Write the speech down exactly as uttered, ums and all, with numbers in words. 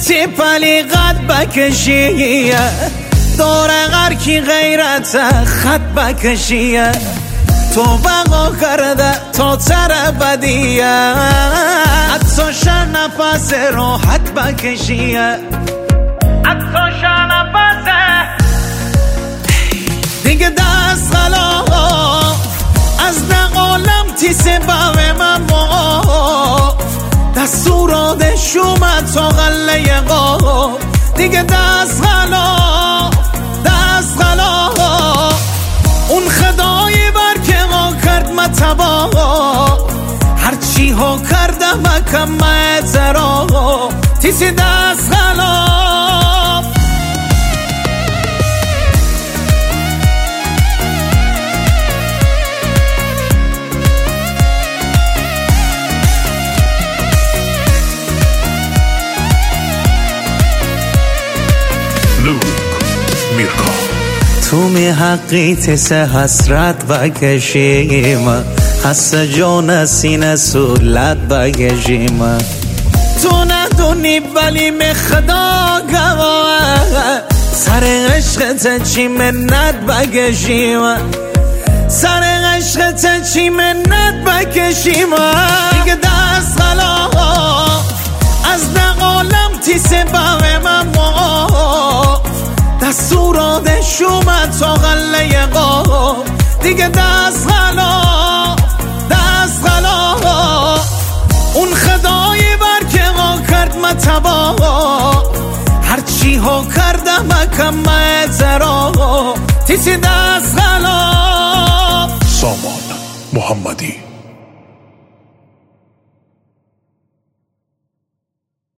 تیسی پلی قد بکشیه دور غرکی غیرت خط بکشیه تو بقا کرده تا تر بدیه حتی شر نفس راحت بکشیه حتی شر نفس دیگه دست خلاف از نقالم تیسه باوه من با دستورات شومت تا غله قاف دیگه دست خلاف دست خلاف اون خدای بر که ما کرد متبا هرچی ها کردم بکم اعترا تیسی دست خلاف تو می حقی تسه حسرت بکشیم حس جان سینه سولت بکشیم تو ندونی ولی می خدا گواه سر عشقت چی منت بکشیم سر عشقت چی منت بکشیم دیگه دست خلاف از نقالم تیسه باوه من ما دستورات شومت تا غله قاف دیگه دست خلاف دست خلاف اون خدای بر که ما کرد متبا هرچی ها کردم بکم اعترا تیسی دست خلاف. سامان محمدی.